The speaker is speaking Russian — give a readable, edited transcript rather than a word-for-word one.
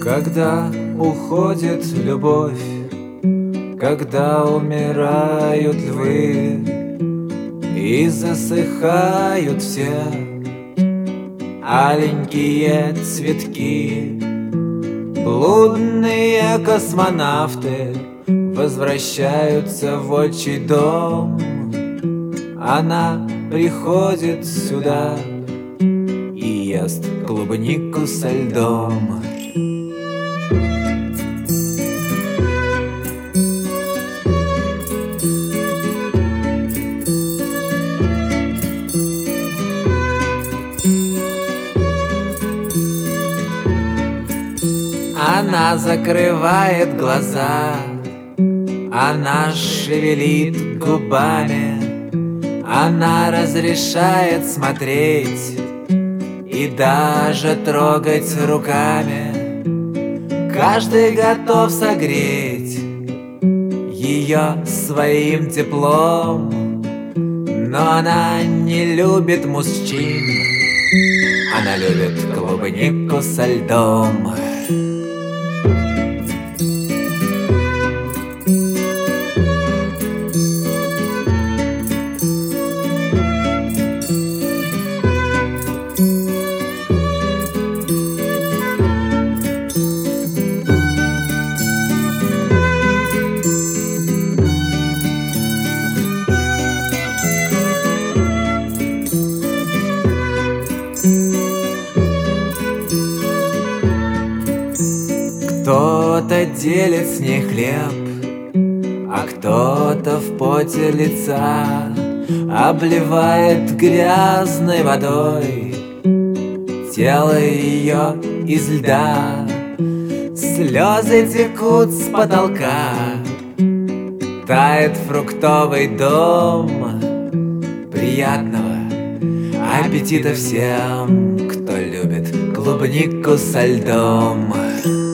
Когда уходит любовь, когда умирают львы и засыхают все аленькие цветки, блудные космонавты возвращаются в отчий дом. Она приходит сюда и ест клубнику со льдом. Она закрывает глаза, она шевелит губами, она разрешает смотреть и даже трогать руками. Каждый готов согреть ее своим теплом, но она не любит мужчин, она любит клубнику со льдом. Кто-то делит с ней хлеб, а кто-то в поте лица обливает грязной водой тело ее из льда. Слезы текут с потолка, тает фруктовый дом. Приятного аппетита всем, кто любит клубнику со льдом.